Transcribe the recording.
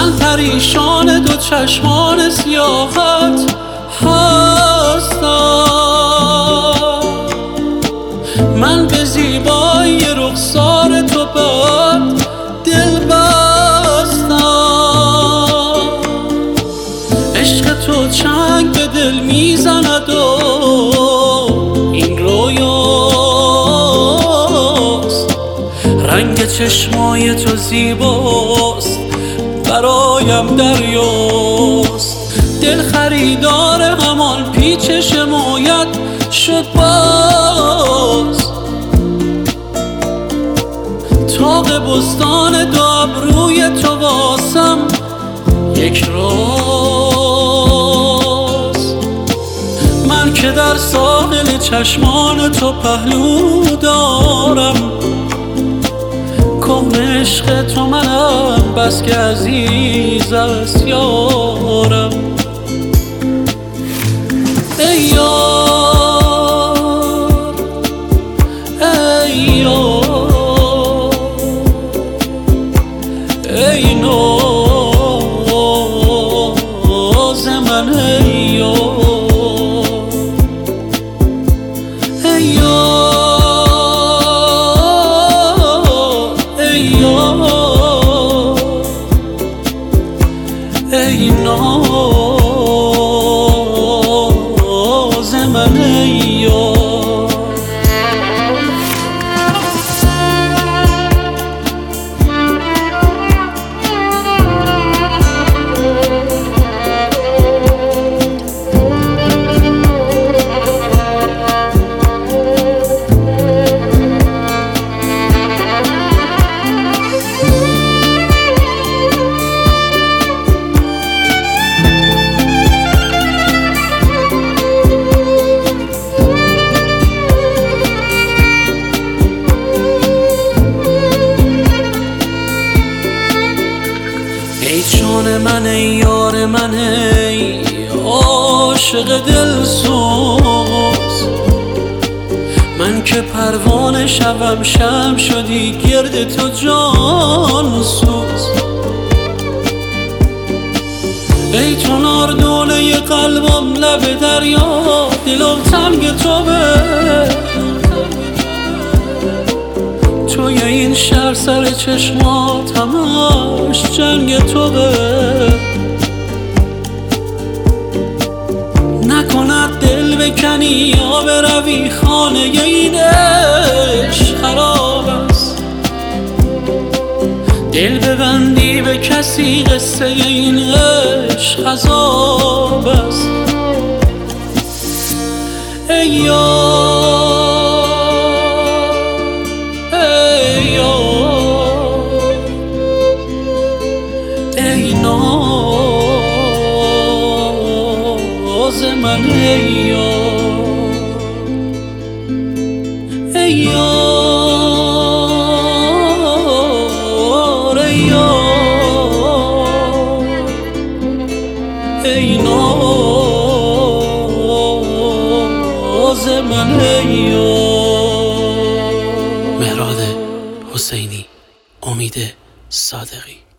من پریشان دو چشمان سیاهت هستم، من به زیبایی رخسار تو بد دل بستم. عشق تو چنگ به دل میزند و این رویاست، رنگ چشمای تو زیباست برایم دریاست. دل خریدار همان پیچ شمایت شد باز، طاق بستان دو ابروی تو واسم یک راز. من که در ساحل چشمان تو پهلو دارم، کهن عشق تو منم بس که عزیز است یارم. ای یار ای یار ای ناز من ای یار ای یار ای یار ای ناز من ای یار. ای جان من ای یار من ای عاشق دلسوز، من که پروانه شبم شمع شدی گرد تو جان سوز. ای تو ناردونه قلبم لب دریا، دلم تنگ تو به توی این شهر سر چشمات همش جنگ تو به. نکند دل بکنی یا بروی خانه این عشق خراب است، دل ببندی به کسی قصه این عشق عذاب است. ای یار ای ناز من ای یار ای یار ای یار ای ناز من ای یار. مهراد حسینی، امید صادقی.